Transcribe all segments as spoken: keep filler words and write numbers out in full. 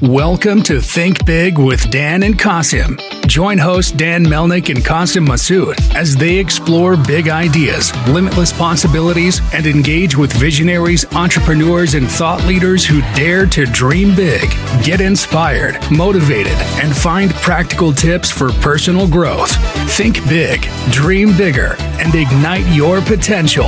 Welcome to Think Big with Dan and Qasim. Join host Dan Melnick and Qasim Masood as they explore big ideas, limitless possibilities, and engage with visionaries, entrepreneurs, and thought leaders who dare to dream big, get inspired, motivated, and find practical tips for personal growth. Think big, dream bigger, and ignite your potential.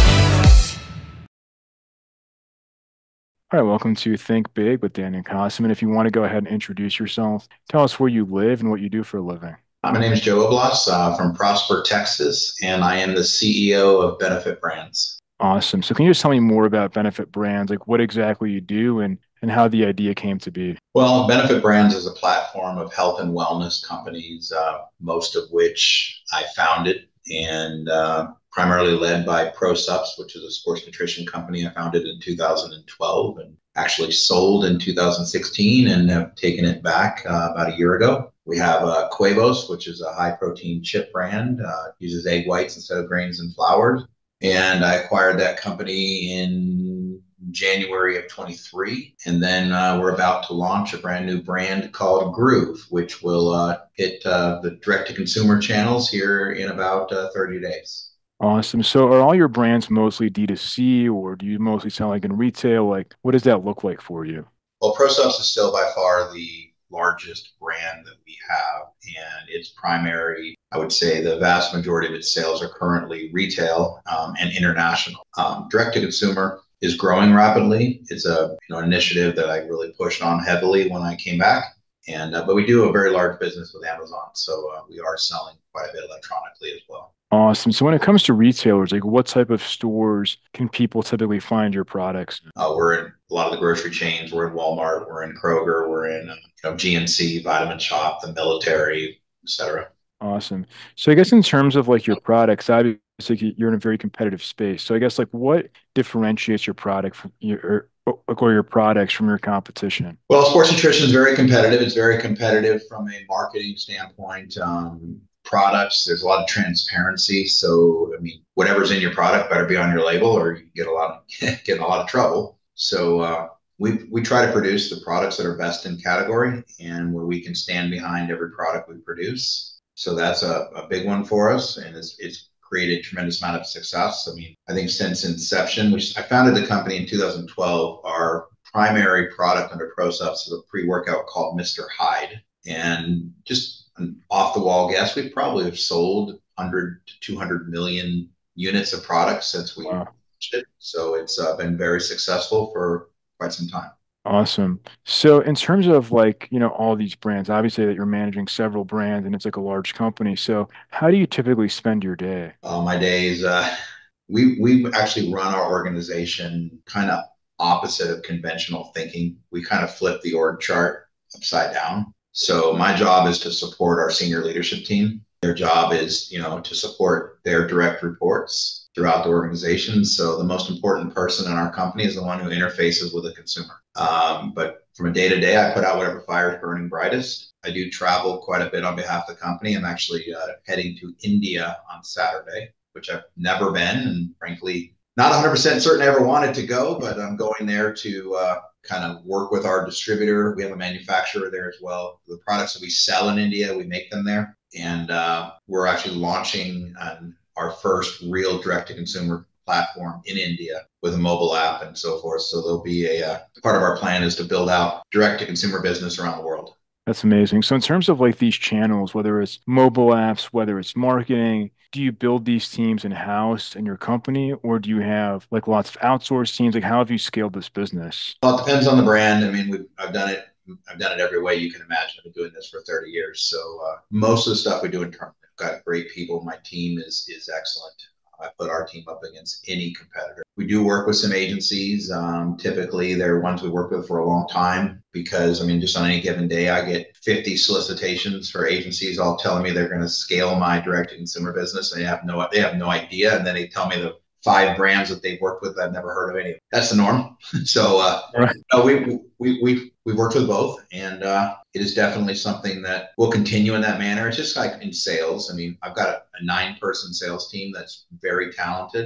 All right, welcome to Think Big with Dan and Qasim. And if you want to go ahead and introduce yourself, tell us where you live and what you do for a living. My name is Joe Oblas uh, from Prosper, Texas, and I am the C E O of Benefit Brands. Awesome. So can you just tell me more about Benefit Brands, like what exactly you do and, and how the idea came to be? Well, Benefit Brands is a platform of health and wellness companies, uh, most of which I founded and uh, primarily led by ProSups, which is a sports nutrition company I founded in two thousand twelve and actually sold in two thousand sixteen and have taken it back uh, about a year ago. We have uh, Quavos, which is a high protein chip brand, uh, uses egg whites instead of grains and flours. And I acquired that company in January of twenty-three. And then uh, we're about to launch a brand new brand called Groove, which will uh, hit uh, the direct-to-consumer channels here in about uh, thirty days. Awesome. So are all your brands mostly D two C or do you mostly sell like in retail? Like what does that look like for you? Well, ProSups is still by far the largest brand that we have, and its primary, I would say the vast majority of its sales are currently retail um, and international. Um, direct to consumer is growing rapidly. It's a you know initiative that I really pushed on heavily when I came back, and uh, but we do a very large business with Amazon, so uh, we are selling quite a bit electronically as well. Awesome. So when it comes to retailers, like what type of stores can people typically find your products? Uh, we're in a lot of the grocery chains. We're in Walmart. We're in Kroger. We're in uh, you know, G N C, Vitamin Shoppe, the military, et cetera. Awesome. So I guess in terms of like your products, obviously you're in a very competitive space. So I guess like what differentiates your product from your or, or your products from your competition? Well, sports nutrition is very competitive. It's very competitive from a marketing standpoint. Um, products, there's a lot of transparency. So, I mean, whatever's in your product better be on your label or you get a lot of, get in a lot of trouble. So uh, we we try to produce the products that are best in category and where we can stand behind every product we produce. So that's a, a big one for us, and it's, it's created a tremendous amount of success. I mean, I think since inception, which I founded the company in two thousand twelve, our primary product under ProSups is a pre-workout called Mister Hyde. And just an off-the-wall guess, we probably have sold one hundred to two hundred million units of products since we Wow. launched it. So it's uh, been very successful for quite some time. Awesome. So in terms of like, you know, all these brands, obviously that you're managing several brands and it's like a large company. So how do you typically spend your day? Uh, my days, uh, we we actually run our organization kind of opposite of conventional thinking. We kind of flip the org chart upside down. So my job is to support our senior leadership team. Their job is, you know, to support their direct reports throughout the organization. So the most important person in our company is the one who interfaces with the consumer. Um, but from a day to day, I put out whatever fire is burning brightest. I do travel quite a bit on behalf of the company. I'm actually uh, heading to India on Saturday, which I've never been, and frankly, not one hundred percent certain I ever wanted to go, but I'm going there to uh, kind of work with our distributor. We have a manufacturer there as well. The products that we sell in India, we make them there. And uh, we're actually launching um, our first real direct-to-consumer platform in India with a mobile app and so forth. So there'll be a uh, part of our plan is to build out direct-to-consumer business around the world. That's amazing. So in terms of like these channels, whether it's mobile apps, whether it's marketing, do you build these teams in-house in your company, or do you have like lots of outsourced teams? Like how have you scaled this business? Well, it depends on the brand. I mean, we've, I've done it. I've done it every way you can imagine. I've been doing this for thirty years. So uh, most of the stuff we do internally, I've got great people. My team is is excellent. I put our team up against any competitor. We do work with some agencies. Um, typically, they're ones we work with for a long time because, I mean, just on any given day, I get fifty solicitations for agencies all telling me they're going to scale my direct-to-consumer business. And they have no, they have no idea. And then they tell me the five brands that they've worked with. I've never heard of any. That's the norm. So uh, Right. no, we, we, we, we've worked with both. And uh, it is definitely something that will continue in that manner. It's just like in sales. I mean, I've got a, a nine person sales team that's very talented.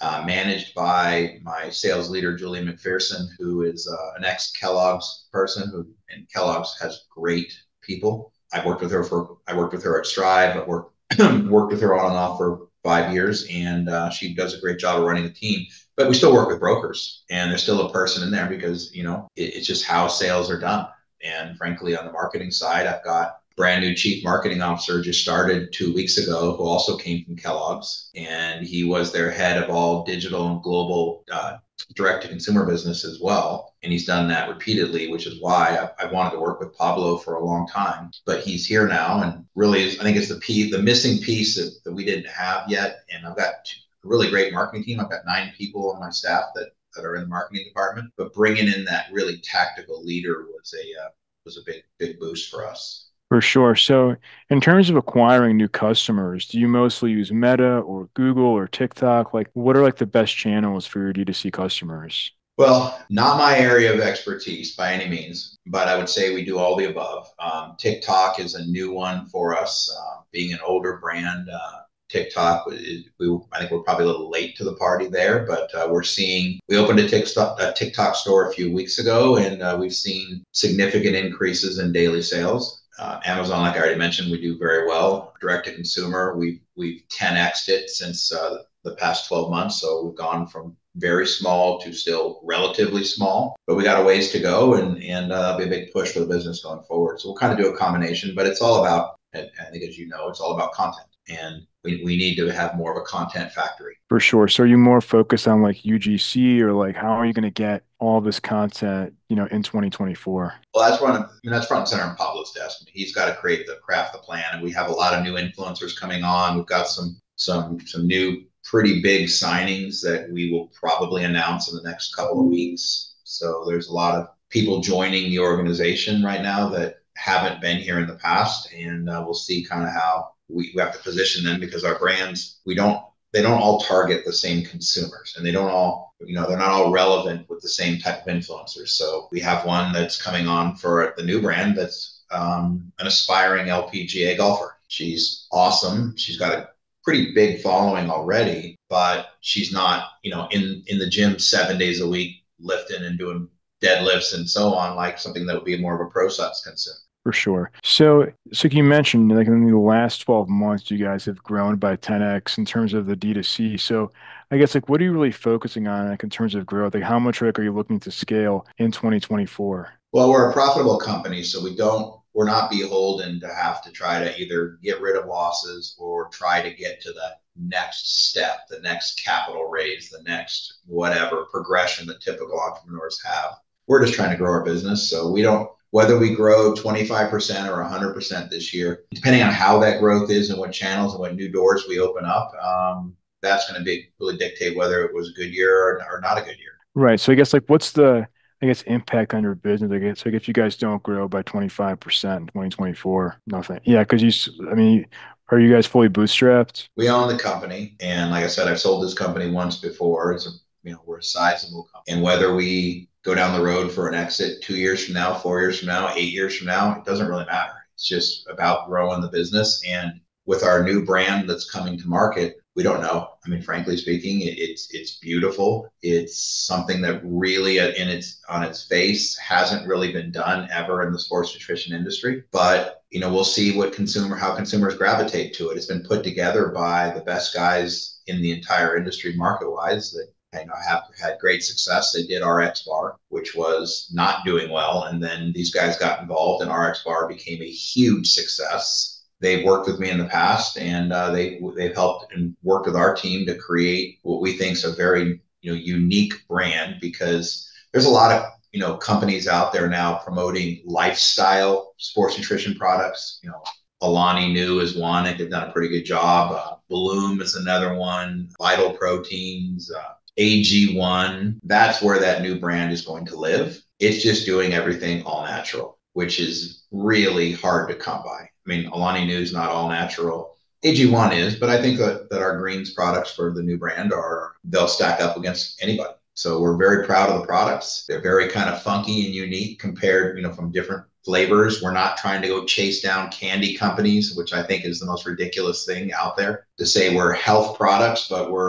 uh, managed by my sales leader, Julie McPherson, who is uh, an ex-Kellogg's person, who and Kellogg's has great people. I worked with her for I worked with her at Strive. I worked worked with her on and off for five years, and uh, she does a great job of running the team. But we still work with brokers, and there's still a person in there because, you know, it, it's just how sales are done. And frankly, on the marketing side, I've got a brand new chief marketing officer just started two weeks ago, who also came from Kellogg's, and he was their head of all digital and global uh, direct-to-consumer business as well. And he's done that repeatedly, which is why I, I wanted to work with Pablo for a long time. But he's here now, and really, I think it's the P, the missing piece that, that we didn't have yet. And I've got two, a really great marketing team. I've got nine people on my staff that that are in the marketing department, but bringing in that really tactical leader was a uh, was a big big boost for us. For sure. So in terms of acquiring new customers, do you mostly use Meta or Google or TikTok? Like, what are like the best channels for your D two C customers? Well, not my area of expertise by any means, but I would say we do all the above. Um, TikTok is a new one for us, uh, being an older brand. Uh, TikTok, we, we, I think we're probably a little late to the party there, but uh, we're seeing, we opened a TikTok, a TikTok store a few weeks ago, and uh, we've seen significant increases in daily sales. Uh, Amazon, like I already mentioned, we do very well. Direct to consumer, we've, we've ten X'd it since uh, the past twelve months. So we've gone from very small to still relatively small, but we got a ways to go, and, and uh, that'll be a big push for the business going forward. So we'll kind of do a combination, but it's all about, I think, as you know, it's all about content. And we, we need to have more of a content factory. For sure. So are you more focused on like U G C, or like how are you going to get all this content, you know, in twenty twenty-four? Well, that's front, I mean, that's front and center on Pablo's desk. I mean, he's got to create the craft, the plan, and we have a lot of new influencers coming on. We've got some some some new pretty big signings that we will probably announce in the next couple of weeks. So there's a lot of people joining the organization right now that haven't been here in the past, and uh, we'll see kind of how we, we have to position them, because our brands, we don't, they don't all target the same consumers, and they don't all, you know, they're not all relevant with the same type of influencers. So we have one that's coming on for the new brand that's um, an aspiring L P G A golfer. She's awesome. She's got a pretty big following already, but she's not, you know, in, in the gym seven days a week, lifting and doing deadlifts and so on, like something that would be more of a process consumer. For sure. So, so you mentioned like in the last twelve months, you guys have grown by ten X in terms of the D two C. So I guess like, what are you really focusing on like in terms of growth? Like how much like, are you looking to scale in twenty twenty-four? Well, we're a profitable company, so we don't, we're not beholden to have to try to either get rid of losses or try to get to the next step, the next capital raise, the next whatever progression that typical entrepreneurs have. We're just trying to grow our business. So we don't, whether we grow twenty-five percent or one hundred percent this year, depending on how that growth is and what channels and what new doors we open up, um, that's going to be really dictate whether it was a good year or, or not a good year. Right. So I guess like, what's the, I guess, impact on your business? I guess like if you guys don't grow by twenty-five percent in twenty twenty-four, nothing. Yeah. Cause you, I mean, are you guys fully bootstrapped? We own the company. And like I said, I've sold this company once before. It's a, you know, we're a sizable company. And whether we go down the road for an exit two years from now, four years from now, eight years from now, it doesn't really matter. It's just about growing the business. And with our new brand that's coming to market, we don't know. I mean, frankly speaking, it, it's it's beautiful. It's something that really, in its on its face, hasn't really been done ever in the sports nutrition industry. But you know, we'll see what consumer, how consumers gravitate to it. It's been put together by the best guys in the entire industry, market-wise, that you know, have had great success. They did R X Bar, which was not doing well, and then these guys got involved, and R X Bar became a huge success. They've worked with me in the past, and uh, they they've helped and worked with our team to create what we think is a very you know unique brand, because there's a lot of you know companies out there now promoting lifestyle sports nutrition products. You know, Alani Nu is one; they've done a pretty good job. Uh, Bloom is another one. Vital Proteins, uh, A G one. That's where that new brand is going to live. It's just doing everything all natural, which is really hard to come by. I mean, Alani Nu is not all natural. A G one is, but I think that, that our greens products for the new brand are, they'll stack up against anybody. So we're very proud of the products. They're very kind of funky and unique compared, you know, from different flavors. We're not trying to go chase down candy companies, which I think is the most ridiculous thing out there, to say we're health products, but we're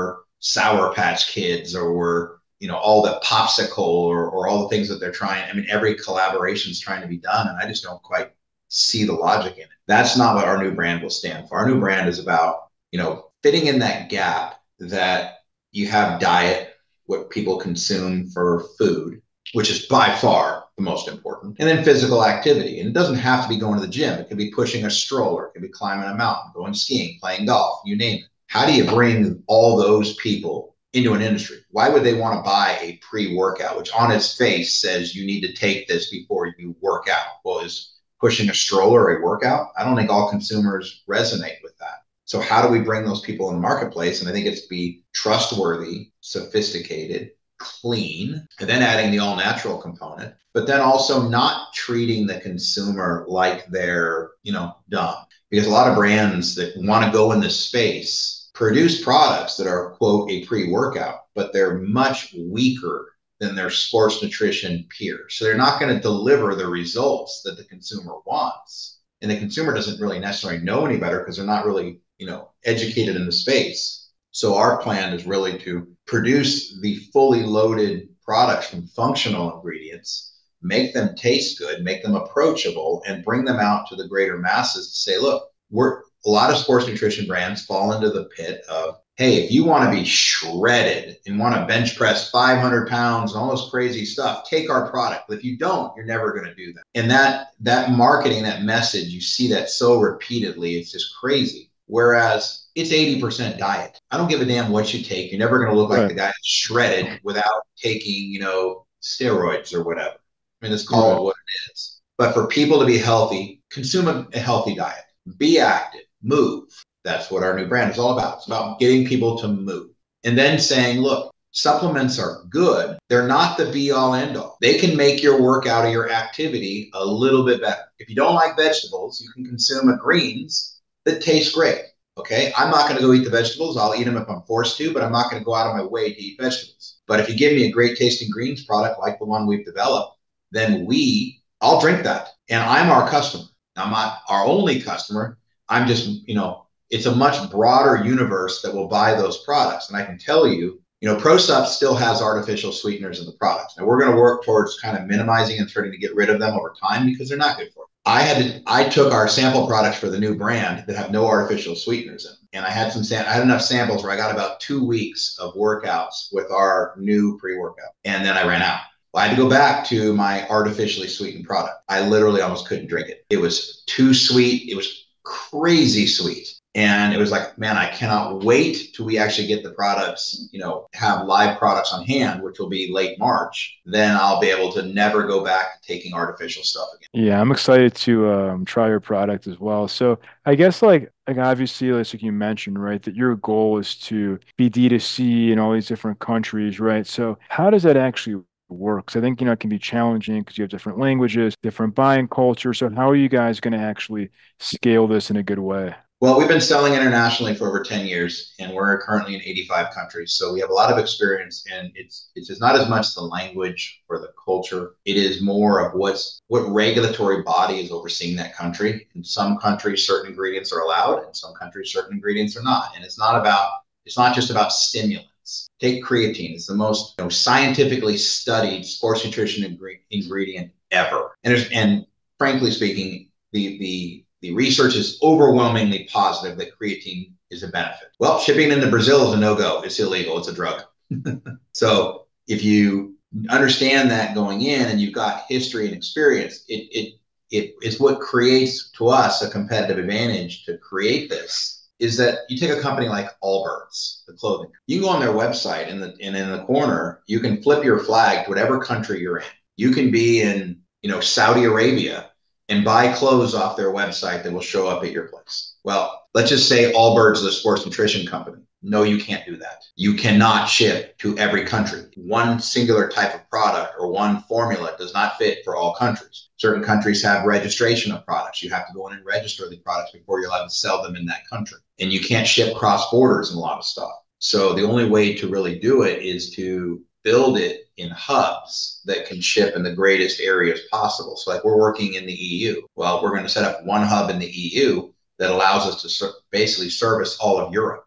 Sour Patch Kids, or we're, you know, all the popsicle, or, or all the things that they're trying. I mean, every collaboration is trying to be done, and I just don't quite see the logic in it. That's not what our new brand will stand for. Our new brand is about, you know, fitting in that gap that you have diet, what people consume for food, which is by far the most important, and then physical activity. And it doesn't have to be going to the gym. It could be pushing a stroller, it could be climbing a mountain, going skiing, playing golf, you name it. How do you bring all those people into an industry? Why would they want to buy a pre-workout, which on its face says you need to take this before you work out? Well, is pushing a stroller a workout? I don't think all consumers resonate with that. So how do we bring those people in the marketplace? And I think it's to be trustworthy, sophisticated, clean, and then adding the all-natural component, but then also not treating the consumer like they're, you know, dumb. Because a lot of brands that want to go in this space produce products that are, quote, a pre-workout, but they're much weaker than their sports nutrition peers. So they're not going to deliver the results that the consumer wants. And the consumer doesn't really necessarily know any better because they're not really, you know, educated in the space. So our plan is really to produce the fully loaded products from functional ingredients, make them taste good, make them approachable, and bring them out to the greater masses to say, look, we're a lot of sports nutrition brands fall into the pit of, hey, if you want to be shredded and want to bench press five hundred pounds and all this crazy stuff, take our product. But if you don't, you're never going to do that. And that that marketing, that message, you see that so repeatedly, it's just crazy. Whereas it's eighty percent diet. I don't give a damn what you take. You're never going to look like right. the guy that's shredded without taking, you know, steroids or whatever. I mean, let's call right. it what it is. But for people to be healthy, consume a, a healthy diet. Be active. Move. That's what our new brand is all about. It's about getting people to move. And then saying, look, supplements are good. They're not the be all end all. They can make your workout or your activity a little bit better. If you don't like vegetables, you can consume a greens that taste great. Okay. I'm not going to go eat the vegetables. I'll eat them if I'm forced to, but I'm not going to go out of my way to eat vegetables. But if you give me a great tasting greens product like the one we've developed, then we, I'll drink that. And I'm our customer. I'm not our only customer. I'm just, you know, it's a much broader universe that will buy those products. And I can tell you, you know, ProSup still has artificial sweeteners in the products. Now we're going to work towards kind of minimizing and starting to get rid of them over time because they're not good for you. I had to, I took our sample products for the new brand that have no artificial sweeteners in them. And I had some, sam- I had enough samples where I got about two weeks of workouts with our new pre-workout. And then I ran out. Well, I had to go back to my artificially sweetened product. I literally almost couldn't drink it. It was too sweet. It was crazy sweet. And it was like, man, I cannot wait till we actually get the products, you know, have live products on hand, which will be late March. Then I'll be able to never go back to taking artificial stuff again. Yeah, I'm excited to um, try your product as well. So I guess like, like obviously, like you mentioned, right, that your goal is to be D two C in all these different countries, right? So how does that actually work? 'Cause I think, you know, it can be challenging because you have different languages, different buying culture. So how are you guys going to actually scale this in a good way? Well, we've been selling internationally for over ten years, and we're currently in eighty-five countries. So we have a lot of experience, and it's it's just not as much the language or the culture. It is more of what's what regulatory body is overseeing that country. In some countries, certain ingredients are allowed. In some countries, certain ingredients are not. And it's not about it's not just about stimulants. Take creatine. It's the most, you know, scientifically studied sports nutrition ingre- ingredient ever. And there's, and frankly speaking, the the The research is overwhelmingly positive that creatine is a benefit. Well, shipping into Brazil is a no-go. It's illegal. It's a drug. So if you understand that going in and you've got history and experience, it it it it's what creates to us a competitive advantage to create this. Is that you take a company like Allbirds, the clothing. You can go on their website and, the, and in the corner, you can flip your flag to whatever country you're in. You can be in, you know, Saudi Arabia and buy clothes off their website that will show up at your place. Well, let's just say Allbirds is a sports nutrition company. No, you can't do that. You cannot ship to every country. One singular type of product or one formula does not fit for all countries. Certain countries have registration of products. You have to go in and register the products before you're allowed to sell them in that country. And you can't ship cross borders in a lot of stuff. So the only way to really do it is to build it in hubs that can ship in the greatest areas possible. So like we're working in the E U. Well, we're going to set up one hub in the E U that allows us to ser- basically service all of Europe.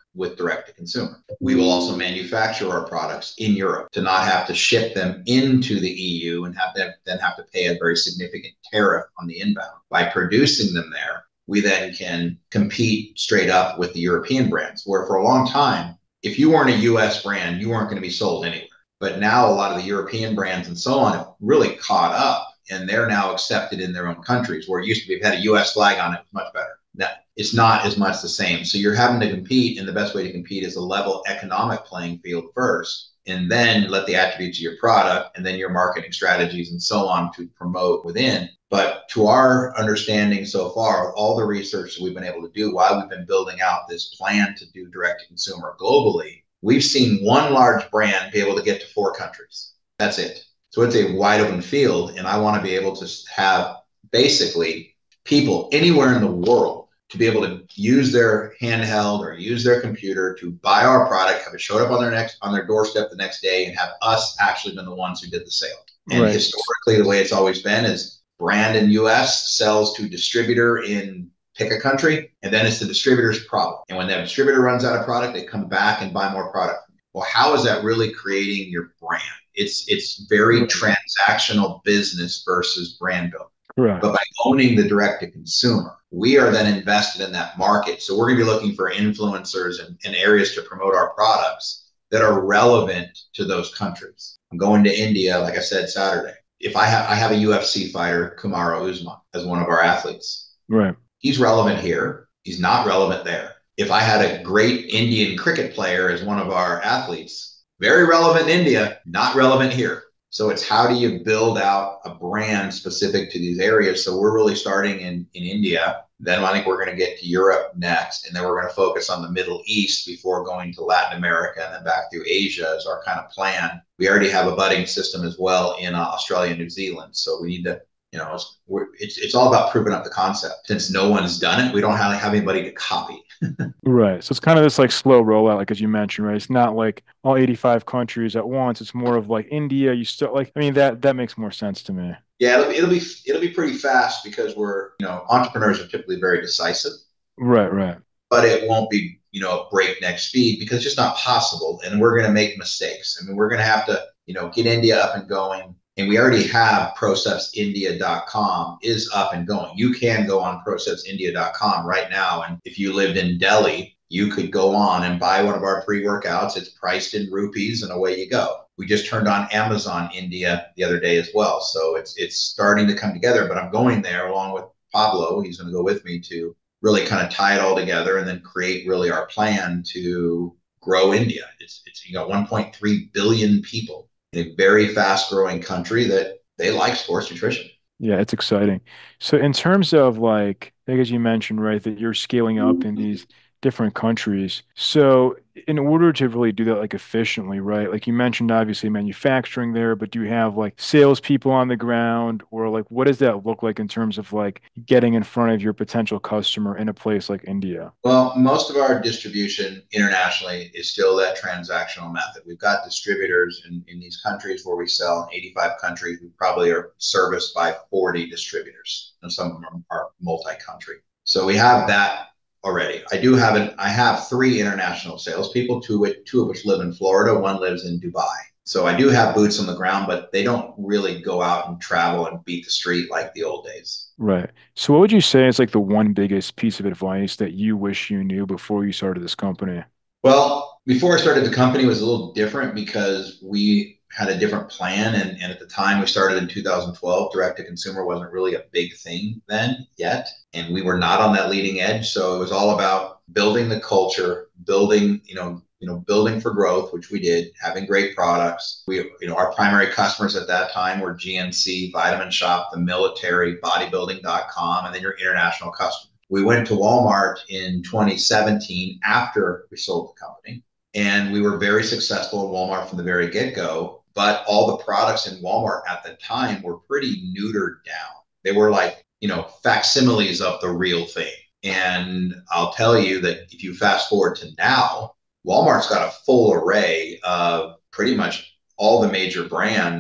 with direct to consumer. We will also manufacture our products in Europe to not have to ship them into the E U and have them then have to pay a very significant tariff on the inbound. By producing them there, we then can compete straight up with the European brands, where for a long time, if you weren't a U S brand, you weren't going to be sold anywhere. But now a lot of the European brands and so on have really caught up, and they're now accepted in their own countries, where it used to be if it had a U S flag on it, it was much better. Now, it's not as much the same. So you're having to compete, and the best way to compete is a level economic playing field first, and then let the attributes of your product and then your marketing strategies and so on to promote within. But to our understanding so far, all the research that we've been able to do while we've been building out this plan to do direct to consumer globally, we've seen one large brand be able to get to four countries. That's it. So it's a wide open field, and I want to be able to have basically people anywhere in the world to be able to use their handheld or use their computer to buy our product, have it showed up on their next on their doorstep the next day, and have us actually been the ones who did the sale. And right. Historically, the way it's always been is brand in U S sells to distributor in pick a country, and then it's the distributor's problem. And when that distributor runs out of product, they come back and buy more product. Well, how is that really creating your brand? It's it's very right. transactional business versus brand building. Right. But by owning the direct to consumer, we are then invested in that market. So we're going to be looking for influencers and, and areas to promote our products that are relevant to those countries. I'm going to India, like I said, Saturday. If I have I have a U F C fighter, Kamaru Usman, as one of our athletes. Right. He's relevant here. He's not relevant there. If I had a great Indian cricket player as one of our athletes, very relevant in India, not relevant here. So it's how do you build out a brand specific to these areas? So we're really starting in, in India. Then I think we're going to get to Europe next. And then we're going to focus on the Middle East before going to Latin America and then back through Asia is our kind of plan. We already have a budding system as well in uh, Australia and New Zealand. So we need to, you know, it's, we're, it's, it's all about proving up the concept. Since no one's done it, we don't have, have anybody to copy. Right. So it's kind of this like slow rollout, like as you mentioned, right? It's not like all eighty-five countries at once. It's more of like India. You still like, I mean, that that makes more sense to me. Yeah, it'll, it'll be it'll be pretty fast because we're, you know, entrepreneurs are typically very decisive. Right, right. But it won't be, you know, breakneck speed because it's just not possible. And we're going to make mistakes. I mean, we're going to have to, you know, get India up and going. And we already have proceps india dot com is up and going. You can go on proceps india dot com right now. And if you lived in Delhi, you could go on and buy one of our pre-workouts. It's priced in rupees and away you go. We just turned on Amazon India the other day as well. So it's it's starting to come together, but I'm going there along with Pablo. He's going to go with me to really kind of tie it all together and then create really our plan to grow India. It's, it's you got one point three billion people. A very fast growing country that they like sports nutrition. Yeah, it's exciting. So in terms of like, like as you mentioned, right, that you're scaling up in these different countries. So in order to really do that like efficiently, right? Like you mentioned, obviously manufacturing there, but do you have like salespeople on the ground, or like what does that look like in terms of like getting in front of your potential customer in a place like India? Well, most of our distribution internationally is still that transactional method. We've got distributors in, in these countries where we sell in eighty-five countries. We probably are serviced by forty distributors, and some of them are multi-country. So we have that already. I do have an, I have three international salespeople, two, which, two of which live in Florida. One lives in Dubai. So I do have boots on the ground, but they don't really go out and travel and beat the street like the old days. Right. So what would you say is like the one biggest piece of advice that you wish you knew before you started this company? Well, before I started the company, it was a little different because we had a different plan. And, and at the time we started in two thousand twelve, direct to consumer wasn't really a big thing then yet. And we were not on that leading edge. So it was all about building the culture, building, you know, you know, building for growth, which we did, having great products. We, you know, our primary customers at that time were G N C, Vitamin Shop, the military, bodybuilding dot com, and then your international customers. We went to Walmart in twenty seventeen after we sold the company, and we were very successful at Walmart from the very get-go. But all the products in Walmart at the time were pretty neutered down. They were like, you know, facsimiles of the real thing. And I'll tell you that if you fast forward to now, Walmart's got a full array of pretty much all the major brands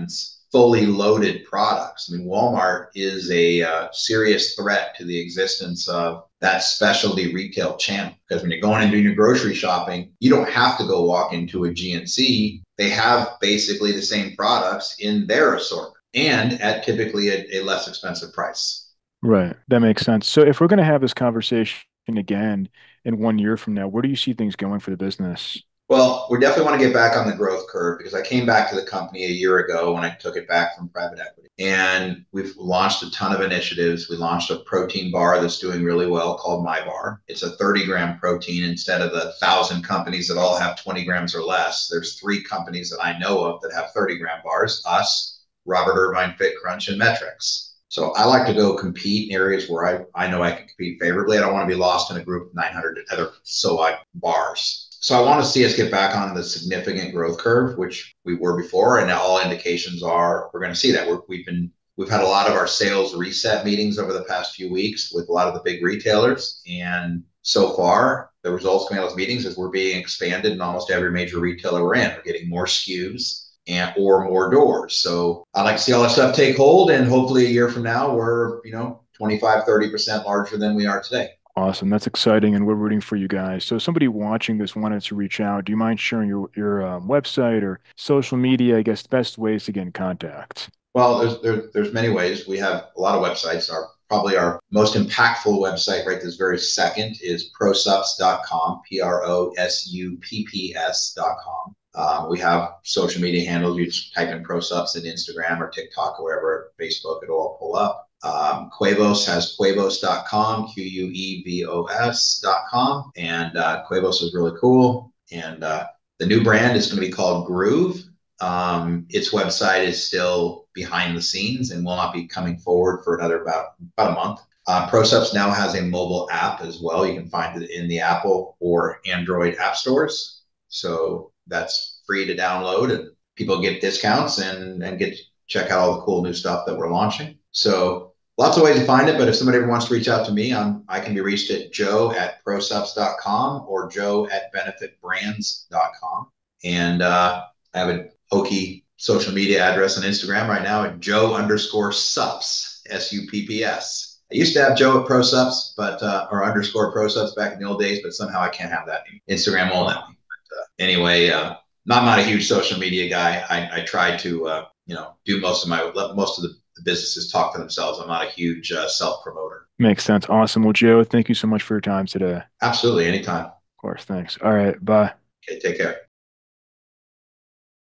fully loaded products. I mean, Walmart is a uh, serious threat to the existence of that specialty retail channel. Because when you're going and doing your grocery shopping, you don't have to go walk into a G N C. They have basically the same products in their assortment and at typically a, a less expensive price. Right. That makes sense. So if we're going to have this conversation again in one year from now, where do you see things going for the business? Well, we definitely want to get back on the growth curve because I came back to the company a year ago when I took it back from private equity. And we've launched a ton of initiatives. We launched a protein bar that's doing really well called MyBar. It's a thirty gram protein instead of the thousand companies that all have twenty grams or less. There's three companies that I know of that have thirty gram bars, us, Robert Irvine, Fit Crunch, and Metrics. So I like to go compete in areas where I, I know I can compete favorably. I don't want to be lost in a group of nine hundred other so I bars. So I want to see us get back on the significant growth curve, which we were before, and now all indications are we're going to see that. We're, we've been we've had a lot of our sales reset meetings over the past few weeks with a lot of the big retailers, and so far the results coming out of those meetings is we're being expanded in almost every major retailer we're in. We're getting more S K Us and or more doors. So I'd like to see all that stuff take hold, and hopefully a year from now we're you know twenty-five, thirty percent larger than we are today. Awesome. That's exciting, and we're rooting for you guys. So, if somebody watching this wanted to reach out, do you mind sharing your your um, website or social media? I guess the best ways to get in contact. Well, there's there, there's many ways. We have a lot of websites. Our probably our most impactful website right this very second is prosups dot com, P R O S U P P S dot com. Um, we have social media handles. You just type in ProSups in Instagram or TikTok or wherever, Facebook, it'll all pull up. Um, Quevos has quevos dot com, Q U E V O S dot com. And uh, Quevos is really cool. And uh, the new brand is going to be called Groove. Um, its website is still behind the scenes and will not be coming forward for another about, about a month. Uh, ProSups now has a mobile app as well. You can find it in the Apple or Android app stores. So that's free to download, and people get discounts and, and get to check out all the cool new stuff that we're launching. So lots of ways to find it, but if somebody ever wants to reach out to me, I'm, I can be reached at joe at prosups dot com or joe at benefit brands dot com. And uh, I have a hokey social media address on Instagram right now at joe underscore sups, S U P P S. I used to have Joe at ProSups, but uh, or underscore ProSups back in the old days, but somehow I can't have that anymore. Instagram won't let me. But, uh, anyway, uh, I'm not a huge social media guy. I, I try to uh, you know do most of my most of the, the businesses talk for themselves. I'm not a huge uh, self promoter. Makes sense. Awesome. Well, Joe, thank you so much for your time today. Absolutely, anytime. Of course. Thanks. All right. Bye. Okay, take care.